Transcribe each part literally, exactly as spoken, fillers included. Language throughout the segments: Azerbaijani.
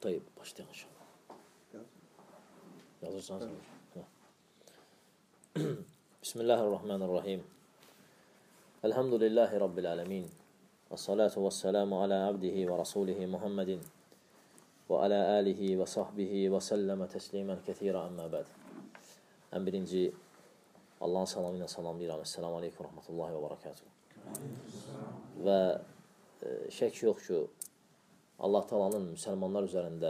Tayyip, başlayalım inşallah. Yazırsan sen. Bismillahirrahmanirrahim. Elhamdülillahi Rabbil alemin. Və salatu və selamu alə abdihi və rasulihi Muhammedin və alə alihi və sahbihi və səlləmə təslimən kəthirə əmmə bəd. Ən birinci Allahın salamı ilə salamlayıram. Esselamu aleykum və rahmetullahi və barakatuhu. Və e, şək yox ki, Allah Taala'nın müsəlmanlar üzərində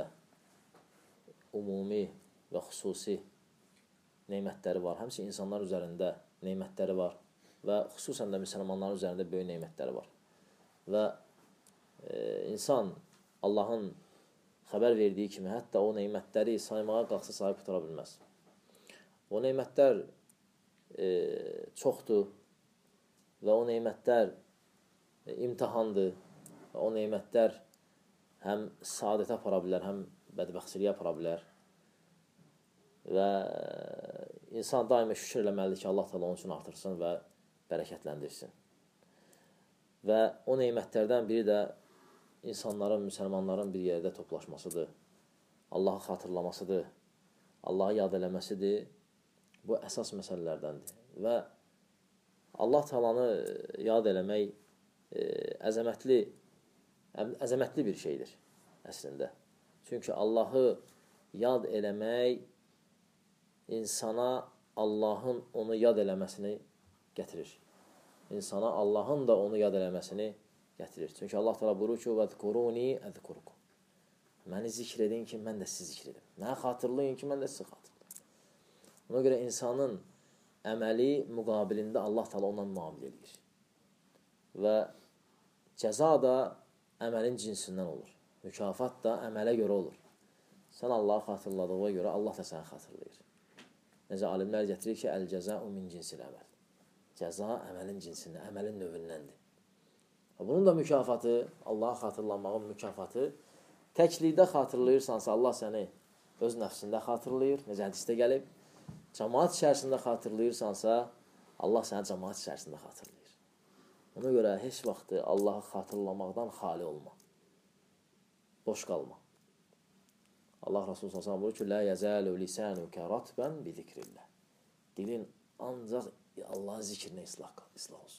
ümumi və xüsusi neymətləri var. Həmçə insanlar üzərində neymətləri var və xüsusən də müsəlmanların üzərində böyük neymətləri var. Və e, insan Allahın xəbər verdiyi kimi hətta o neymətləri saymağa qalxsa sahib tutara bilməz. O neymətlər e, çoxdur və o neymətlər e, imtihandır və o neymətlər həm saadətə apara bilər, həm bədbəxtçiliyə apara bilər. Və insan daima şükür eləməlidir ki, Allah Taala onun üçün artırsın və bərəkətləndirsin. Və o neymətlərdən biri də insanların, müsəlmanların bir yerdə toplaşmasıdır. Allahı xatırlamasıdır, Allahı yad eləməsidir. Bu əsas məsələlərdəndir. Və Allah Taalanı yad eləmək e, əzəmətli, əzəmətli bir şeydir əslində. Çünki Allahı yad eləmək insana Allahın onu yad eləməsini gətirir. İnsana Allahın da onu yad eləməsini gətirir. Çünki Allah Taala buyurur ki: "Vəzkuruni əzkurukum." Məni zikr edin ki, mən də sizi zikr edim. Məni xatırlayın ki, mən də sizi xatırlayım. Ona görə insanın əməli müqabilində Allah Taala ondan müamilə edir. Və cəza da əməlin cinsindən olur. Mükafat da əmələ görə olur. Sən Allahı xatırladığına görə Allah da səni xatırlayır. Necə alimlər gətirir ki, əl-cəza'u min cinsil əməl. Cəza əməlin cinsindən, əməlin növündəndir. Bunun da mükafatı, Allahı xatırlamağın mükafatı, təklikdə xatırlayırsansa, Allah səni öz nəfsində xatırlayır, necə hədisdə gəlib. Cəmaat içərisində xatırlayırsansa, Allah səni cəmaat içərisində xatırlayır. Ona görə heç vaxtı Allahı xatırlamaqdan xali olma. Boş qalma. Allah Resulü sallallahu əleyhi və səlləm buyurur ki, "Lə yəzəlu lisanuka ratban bi zikrillah." Dilin ancaq Allahın zikrinə islah, islah olsun.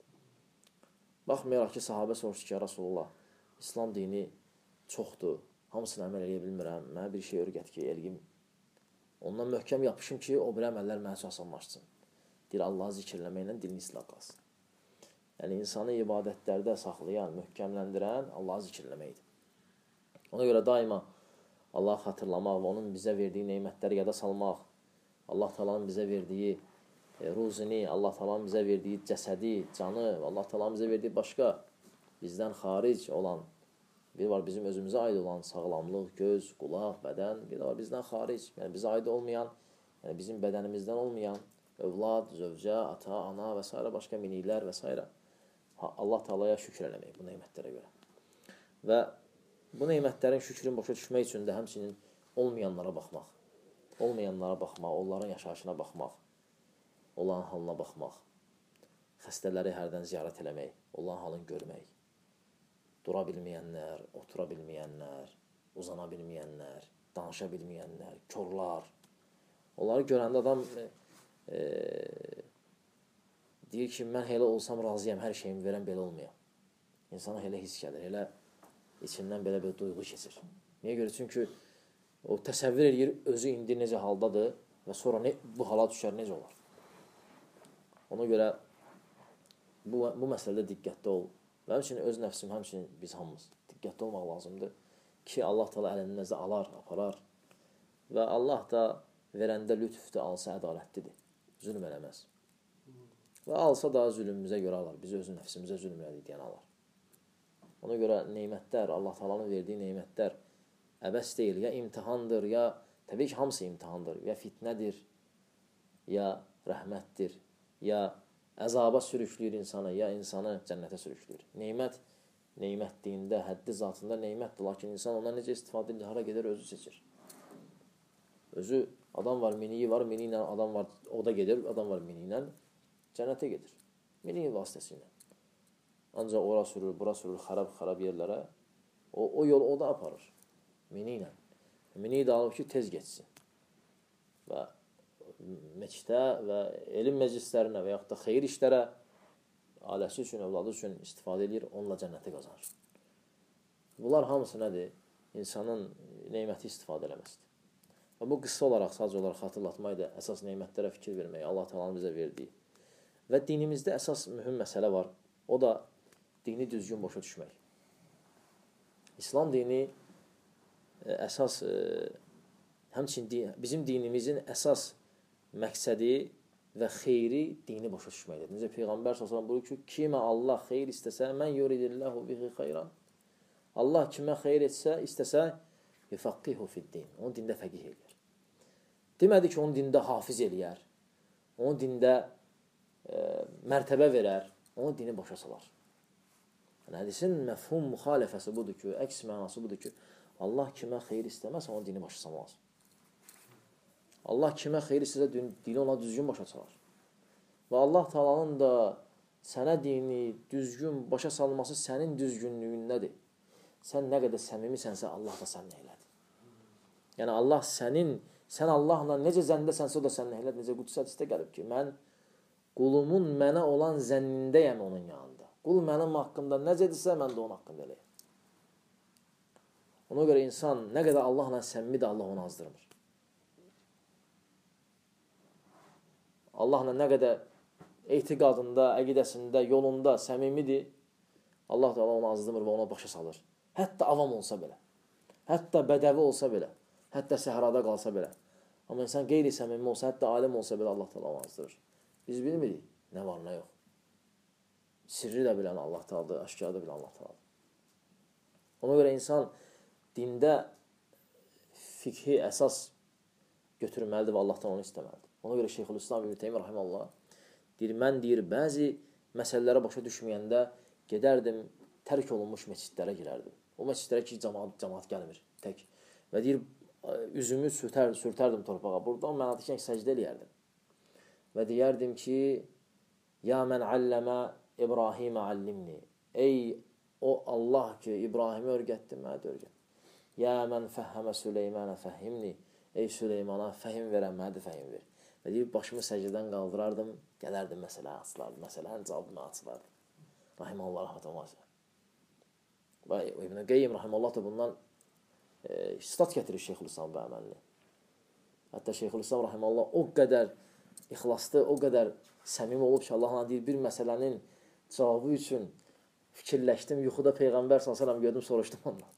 Baxmayaraq ki, sahabə soruşdu ki, Rasulullah, İslam dini çoxdur, hamısını əməl edə bilmirəm, mənə bir şey öyrət ki, elgim. Ondan möhkəm yapışım ki, o bir əməllər mənə üçün asanlaşsın. Deyir, Allahı zikirləməklə dilini islah qalsın. Yəni, insanı ibadətlərdə saxlayan, möhkəmləndirən Allahı zikirləməkdir. Ona görə daima Allahı xatırlamaq və onun bizə verdiyi neymətləri yada salmaq, Allah Taala'nın bizə verdiyi e, ruzini, Allah Taala'nın bizə verdiyi cəsədi, canı, Allah Taala'nın bizə verdiyi başqa bizdən xaric olan, bir var bizim özümüzə aid olan sağlamlıq, göz, qulaq, bədən, bir var bizdən xaric, yəni bizə aid olmayan, yəni bizim bədənimizdən olmayan övlad, zövcə, ata, ana və s. başqa miniklər və s. Allah Taala'ya şükür eləmək bu neymətlərə görə. Və bu neymətlərin şükrün başa düşmək üçün də həmçinin olmayanlara baxmaq, olmayanlara baxmaq, onların yaşayışına baxmaq, olan halına baxmaq, xəstələri hərdən ziyarət eləmək, olan halını görmək, dura bilməyənlər, otura bilməyənlər, uzana bilməyənlər, danışa bilməyənlər, körlar. Onları görəndə adam e, e, deyir ki, mən elə olsam razıyam, hər şeyimi verəm, belə olmayam. İnsana elə his gəlir, elə içindən belə bir duyğu keçir. Niyə görə? Çünki o təsəvvür edir, özü indi necə haldadır və sonra ne, bu hala düşər, necə olar? Ona görə bu, bu məsələdə diqqətli ol. Və həmçinin öz nəfsim, həmçinin biz hamımız diqqətli olmaq lazımdır ki, Allah Taala əlinizə alar, aparar və Allah da verəndə lütfdə alsa ədalətlidir, zülm eləməz. Və alsa da zülmümüzə görə alar, biz öz nəfsimizə zülm elədik deyən alar. Ona görə neymətlər, Allah Taala'nın verdiyi neymətlər əbəs deyil, ya imtihandır, ya təbii ki, hamısı imtihandır, ya fitnədir, ya rəhmətdir, ya əzaba sürükləyir insanı, ya insanı cənnətə sürükləyir. Neymət, neymətdiyində, həddi zatında neymətdir, lakin insan ondan necə istifadə edir, hara gedir, özü seçir. Özü, adam var, miniyi var, mini ilə adam var, o da gedir, adam var mini ilə cənnətə gedir, mini vasitəsilə. Ancaq ora sürür, bura sürür, xarab-xarab yerlərə. O, o yol o da aparır. Mini ilə. Mini də alıb ki, tez geçsin. Və meçdə və elm məclislərinə və yaxud da xeyir işlərə ailəsi üçün, övladı üçün istifadə edir, onunla cənnəti qazanır. Bunlar hamısı nədir? İnsanın neyməti istifadə eləməsidir. Və bu qısa olaraq, sadəcə olaraq xatırlatmaq da əsas neymətlərə fikir vermək, Allah Taala'nın bizə verdiyi. Və dinimizdə əsas mühüm məsələ var. O da dini düzgün başa düşmək. İslam dini əsas, həmçinin bizim dinimizin əsas məqsədi və xeyri dini başa düşməkdir. Necə Peyğəmbər s.ə.v buyurur ki, kimə Allah xeyr istəsə, mən yuridillahu bihi xeyran. Allah kimə xeyr etsə, istəsə, yufaqihu fid-din. Onu dində fəqih eləyər. Demədi ki, onu dində hafiz eləyər. Onu dində e, mərtəbə verər. Onu dini başa salar. Yəni, hədisin məfhum müxalifəsi budur ki, əks mənası budur ki, Allah kimə xeyr istəməz, onu dini başa salmaz. Allah kimə xeyr istəsə, dini ona düzgün başa salar. Və Allah Taala'nın da sənə dini düzgün başa salması sənin düzgünlüyündədir. Sən nə qədər səmimisənsə, Allah da səninlə elədir. Yəni, Allah sənin, sən Allahla necə zəndəsənsə, o da səninlə elədir. Necə Qudüs hədisdə gəlib ki, mən qulumun mənə olan zənnindəyəm onun yanında. Qul mənim haqqımda necədirsə, mən də onun haqqında eləyəm. Ona görə insan nə qədər Allahla səmimi də Allah onu azdırmır. Allahla nə qədər etiqadında, əqidəsində, yolunda səmimidir, Allah da onu azdırmır və ona başa salır. Hətta avam olsa belə, hətta bədəvi olsa belə, hətta səhrada qalsa belə. Amma insan qeyri-səmimi olsa, hətta alim olsa belə Allah da onu azdırır. Biz bilmirik, nə var, nə yox. Sirri də bilən Allah Taala'dır, aşkarı da bilən Allah Taala'dır. Ona görə insan dində fikhi əsas götürməlidir və Allahdan onu istəməlidir. Ona görə Şeyxülislam İbn Teymiyyə rahimehullah deyir, mən deyir, bəzi məsələlərə başa düşməyəndə gedərdim, tərk olunmuş məscidlərə girərdim. O məscidlərə ki, cəmaat, cəmaat gəlmir, tək. Və deyir, üzümü sürtər, sürtərdim torpağa. Buradan mən atıkən səcdə eləyərdim. Və deyərdim ki, ya mən alləmə İbrahimə allimni. Ey o Allah ki, İbrahimi örgətdi, mənə də örgət. Ya mən fəhəmə Süleymanə fəhimni. Ey Süleymana fəhim verən, mənə də fəhim ver. Və deyir, başımı səcdədən qaldırardım, gələrdim məsələ açılardım, məsələnin cavabını açılardım. Rahiməllah rahmetullah. Və İbn Qeyyim rahiməllah da bundan e, istat gətirir Şeyxülislam və əməlini. Hətta Şeyxülislam rahiməllah o qədər ixlaslı, o qədər səmimi olub ki, Allah'la deyir, bir məsələnin cavabı üçün fikirləşdim, yuxuda Peyğəmbər sallallahu əleyhi və səlləm gördüm, soruşdum ondan.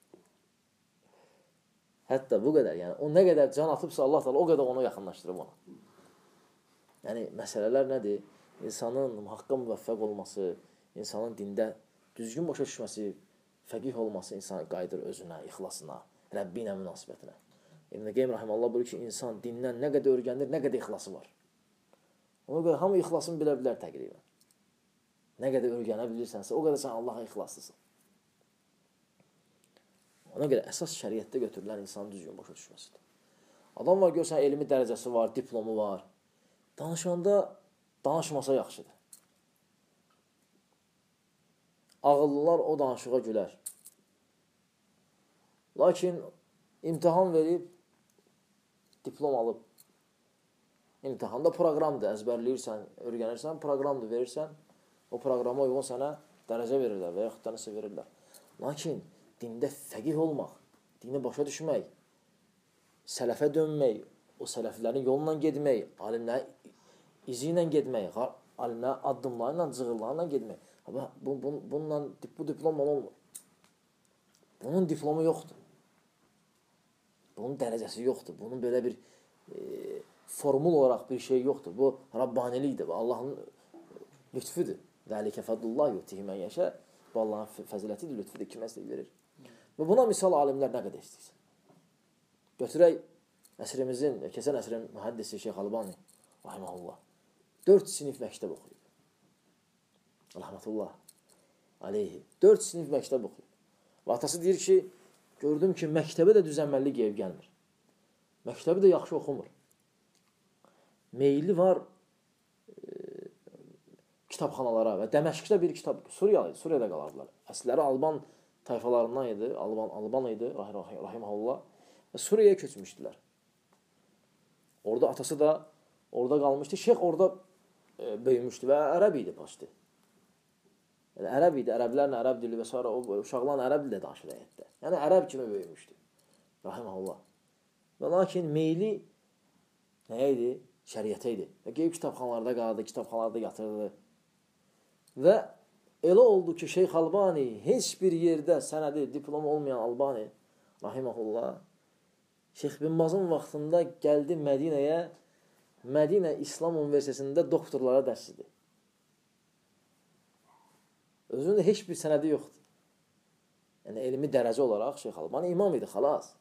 Hətta bu qədər, yəni o nə qədər can atıbsa Allah Taala o qədər onu yaxınlaşdırıb ona. Yəni məsələlər nədir? İnsanın haqqa müvəffəq olması, insanın dində düzgün başa düşməsi, fəqih olması insan qayıdır özünə, ixlasına, Rəbbi ilə münasibətinə. İbn Qeyyim rahimehullah buyurur ki, insan dindən nə qədər öyrənir, nə qədər ixlası var. Ona görə hamı ixlasını bilə bilər təqribən. Nə qədər öyrənə bilirsənsə, o qədər sən Allaha ixlaslısın. Ona görə əsas şəriətdə götürülən insanın düzgün başa düşməsidir. Adam var, görsən, elmi dərəcəsi var, diplomu var. Danışanda danışmasa yaxşıdır. Ağıllılar o danışığa gülər. Lakin imtihan verib, diplom alıb, imtihanda proqramdır, əzbərləyirsən, öyrənirsən, proqramdır, verirsən, o proqrama uyğun sənə dərəcə verirlər və yaxud da nəsə verirlər. Lakin dində fəqih olmaq, dini başa düşmək, sələfə dönmək, o sələflərin yolundan getmək, alimlərin izi ilə getmək, alimlərin addımlarıyla, cığırlarıyla getmək. Bu, bu, bununla, bu diplomla olmur. Bunun diplomu yoxdur. Bunun dərəcəsi yoxdur. Bunun belə bir e, formul olaraq bir şey yoxdur. Bu Rabbanilikdir. Bu Allahın lütfüdür. Dəlikə fədlullah yutihi mən yəşə. Bu Allahın fəzilətidir, lütfüdür. Kimə istəyir verir. Və buna misal alimlər nə qədər istəyirsən. Götürək əsrimizin, keçən əsrin mühəddisi Şeyx Albani, rahiməhullah, dörd sinif məktəb oxuyub. Rahmetullah aleyhi. Dörd sinif məktəb oxuyub. Və atası deyir ki, gördüm ki, məktəbə də düzənməlli qeyb gəlmir. Məktəbi də yaxşı oxumur. Meyli var e, kitabxanalara və Dəməşqdə bir kitab, Suriyalı, Suriyada qalardılar. Əsləri Alban tayfalarından idi, Alban, Alban idi, rahiməhullah. Və Suriyaya köçmüşdülər. Orada atası da orada qalmışdı. Şeyx orada e, böyümüşdü və ərəb idi başdı. Yəni, ərəb idi, ərəblərlə ərəb dili və s. O uşaqlarla ərəb dili danışır həyətdə. Yəni, ərəb kimi böyümüşdü. Rahiməhullah. Və lakin meyli nəyə idi? Şəriətə idi. Və qeyb kitabxanalarda qaldı, kitabxanalarda yatırdı. Və elə oldu ki, Şeyx Albani heç bir yerdə sənədi, diplom olmayan Albani, rahiməhullah, Şeyx bin Bazın vaxtında gəldi Mədinəyə, Mədinə İslam Universitetində doktorlara dərslidir. Özünün heç bir sənədi yoxdur. Yəni, elmi dərəcə olaraq Şeyx Albani imam idi, xalas.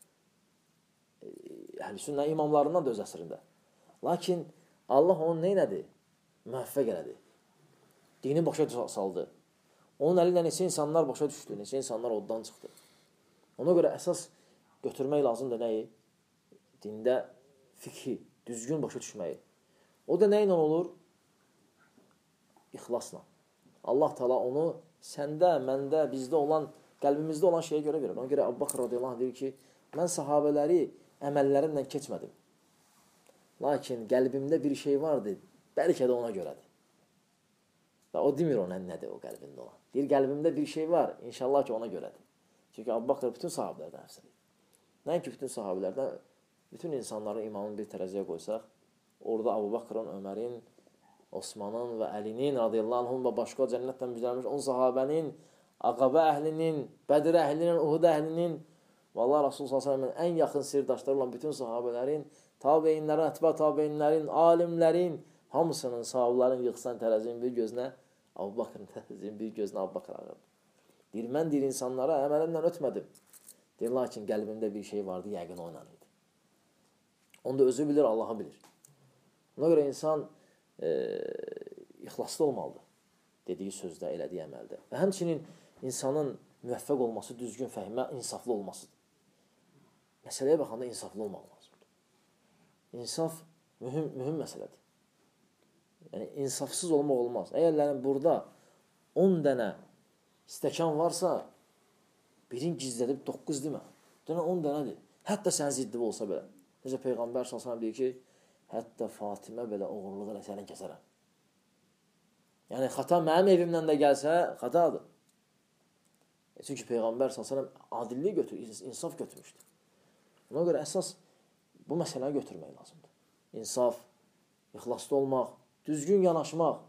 Əhl-i sünnə imamlarından da öz əsrində. Lakin Allah onu neynədi? Müvəffəq elədi. Dini başa saldı. Onun əli ilə neçə insanlar başa düşdü, neçə insanlar oddan çıxdı. Ona görə əsas götürmək lazımdır nəyi? Dində fikhi, düzgün başa düşməyi. O da nə ilə olur? İxlasla. Allah Teala onu səndə, məndə, bizdə olan, qəlbimizdə olan şeyə görə verir. Ona görə Əbu Bakr radiyallahu anh deyir ki, mən sahabələri əməllərimlə keçmədim. Lakin qəlbimdə bir şey vardı, bəlkə də ona görədir. Və o demir ona nədir o qəlbində olan. Deyir, qəlbimdə bir şey var, inşallah ki ona görədir. Çünki Əbu Bakr bütün sahabələrdən əfsəl idi. Nəinki bütün sahabələrdən, bütün insanların imamını bir tərəziyə qoysaq, orada Əbu Bakrın, Ömərin, Osmanın və Əlinin radiyallahu anhum və başqa cənnətdən müjdələnmiş on sahabənin, Aqabə əhlinin, Bədir əhlinin, Uhud əhlinin və Allah Rasulullah sallallahu əleyhi və səlləmin ən yaxın sirdaşları olan bütün sahabələrin, tabeyinlərin, ətbə tabeyinlərin, alimlərin, hamısının, sahabların yıxsan tərəzinin bir gözünə, Əbu Bakrın tərəzinin bir gözünə Əbu Bakr ağırdı. Deyir, mən deyir, insanlara əməlimdən ötmədim. Deyir, lakin qəlbimdə bir şey vardı, yəqin o ilə idi. Onu da özü bilir, Allahı bilir. Ona görə insan e, ixlaslı olmalıdır. Dediyi sözdə, elədiyi əməldə. Və həmçinin insanın müvəffəq olması, düzgün fəhmə, insaflı olmasıdır. Məsələyə baxanda insaflı olmaq lazımdır. İnsaf mühüm, mühüm məsələdir. Yəni, insafsız olmaq olmaz. Əgər burada on dənə stəkan varsa, birin gizlədib doqquz demə. Dənə on dənədir. Hətta sən ziddiv olsa belə. Necə Peyğəmbər sallallahu əleyhi və səlləm deyir ki, hətta Fatimə belə oğurluq elə sənin kəsərəm. Yəni, xata mənim evimdən də gəlsə, xatadır. E, çünki Peyğəmbər sallallahu əleyhi və səlləm adillik götürür, insaf götürmüşdür. Ona görə əsas bu məsələni götürmək lazımdır. İnsaf, ixlaslı olmaq, düzgün yanaşmaq,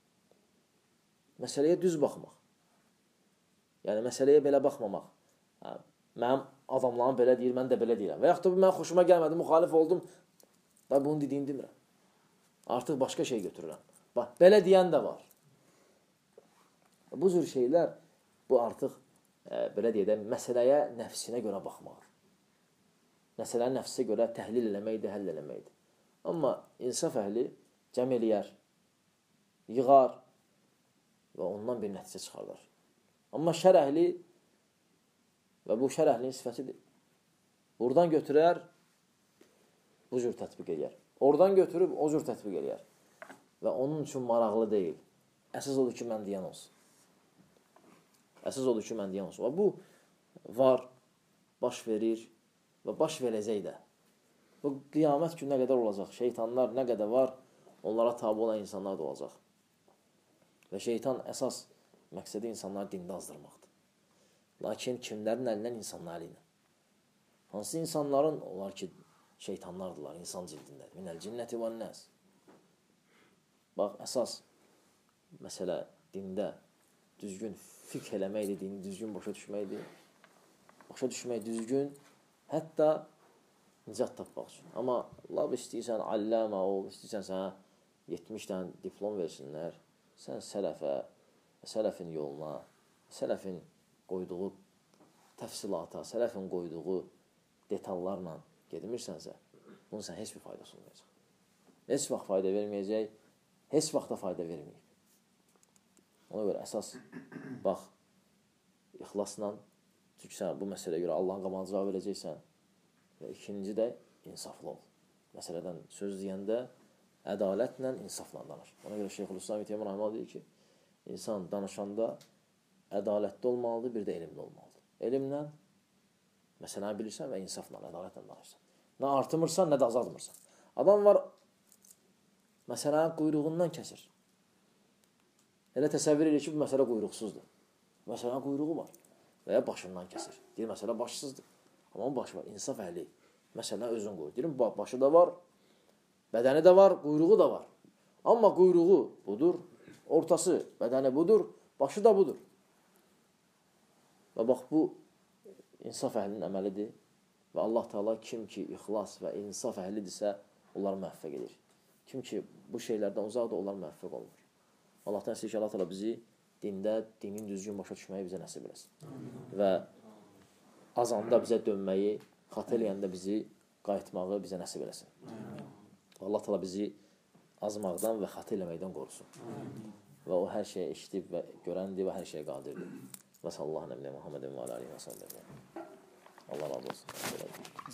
məsələyə düz baxmaq. Yəni, məsələyə belə baxmamaq. Hə, mənim adamlarım belə deyir, mən də belə deyirəm. Və yaxud da mən xoşuma gəlmədi, müxalif oldum, da bunu dediyini demirəm. Artıq başqa şey götürürəm. Bax, belə deyən də var. Bu cür şeylər, bu artıq, e, belə deyək də, məsələyə, nəfsinə görə baxmaq. Məsələni nəfsə görə təhlil eləməkdir, həll eləməkdir. Amma insaf əhli cəm eləyər, yığar və ondan bir nəticə çıxarlar. Amma şər əhli və bu şər əhlinin sifətidir. Buradan götürər, bu cür tətbiq edir. Oradan götürüb, o cür tətbiq edir. Və onun üçün maraqlı deyil. Əsas odur ki, mən deyən olsun. Əsas odur ki, mən deyən olsun. Və bu var, baş verir və baş verəcək də. Bu qiyamət gününə qədər olacaq. Şeytanlar nə qədər var, onlara tabi olan insanlar da olacaq. Və şeytan əsas məqsədi insanları dində azdırmaqdır. Lakin kimlərin əlindən? İnsanlar əli ilə. Hansı insanların? Onlar ki, şeytanlardırlar, insan cildindədir. Minəl cinnəti və nəs. Bax, əsas məsələ dində düzgün fikr eləməkdir, dini düzgün başa düşməkdir. Başa düşmək düzgün, hətta nicat tapmaq üçün. Amma lab istəyirsən, alləmə ol, istəyirsən sənə yetmiş dənə diplom versinlər, sən sələfə, sələfin yoluna, sələfin qoyduğu təfsilata, sələfin qoyduğu detallarla gedimirsənsə, bunun sən heç bir faydası olmayacaq. Heç vaxt fayda verməyəcək, heç vaxtda fayda verməyib. Ona görə əsas, bax, ixlasla, çünki sən bu məsələyə görə Allahın qabağına cavab verəcəksən və ikinci də insaflı ol. Məsələdən söz deyəndə ədalətlə, insafla danış. Ona görə Şeyxülislam İbn Teymiyyə deyir ki, insan danışanda ədalətli olmalıdır, bir də elmli olmalıdır. Elmlə, məsələni bilirsən və insafla, ədalətlə danışsan. Nə artımırsan, nə də azaltmırsan. Adam var, məsələnin quyruğundan kəsir. Elə təsəvvür edir ki, bu məsələ quyruqsuzdur. Məsələnin quyruğu var və ya başından kəsir. Deyir, məsələ başsızdır. Amma onun başı var, insaf əhli. Məsələn, özün qoyur. Deyir, başı da var, bədəni də var, quyruğu da var. Amma quyruğu budur, ortası, bədəni budur, başı da budur. Və bax, bu insaf əhlinin əməlidir. Və Allah Teala kim ki ixlas və insaf əhlidirsə, onlar müvəffəq edir. Kim ki bu şeylərdən uzaqdır, onlar müvəffəq olmur. Allahdan istəyir ki, Allah Teala bizi dində, dinin düzgün başa düşməyi bizə nəsib eləsin. Və azanda bizə dönməyi, xatə eləyəndə bizi qayıtmağı bizə nəsib eləsin. Allah Teala bizi azmaqdan və xatə eləməkdən qorusun. Və o hər şeyi eşidib və görəndir və hər şeyə qadirdir. Və sallallahu aleyhi və Muhammedin və aleyhi və sallallahu. Allah razı olsun.